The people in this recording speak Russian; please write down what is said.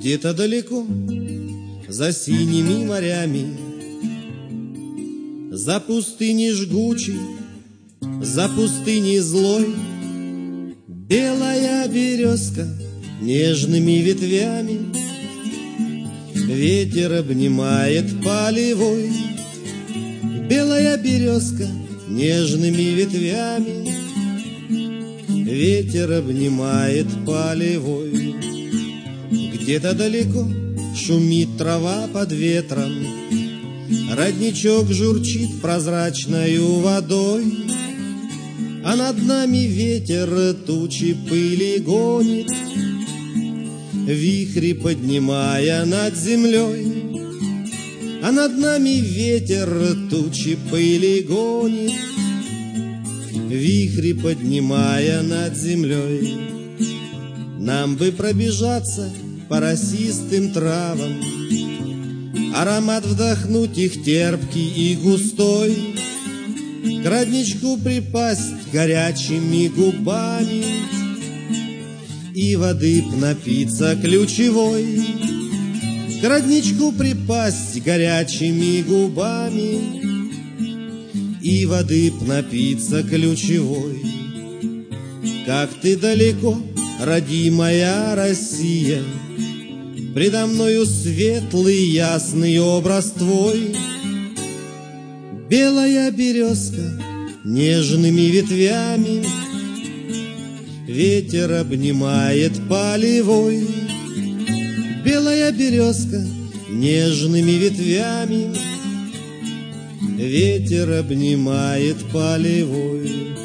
Где-то далеко, за синими морями, за пустыней жгучей, за пустыней злой, белая березка нежными ветвями, ветер обнимает полевой. Белая березка нежными ветвями, ветер обнимает полевой. Где-то далеко шумит трава под ветром, родничок журчит прозрачною водой, а над нами ветер тучи пыли гонит, вихри поднимая над землей. А над нами ветер тучи пыли гонит, вихри поднимая над землей. Нам бы пробежаться по росистым травам, аромат вдохнуть их терпкий и густой, к родничку припасть горячими губами и воды б напиться ключевой. К родничку припасть горячими губами и воды б напиться ключевой. Как ты далеко, родимая Россия, предо мною светлый ясный образ твой. Белая березка нежными ветвями, ветер обнимает полевой. Белая березка нежными ветвями, ветер обнимает полевой.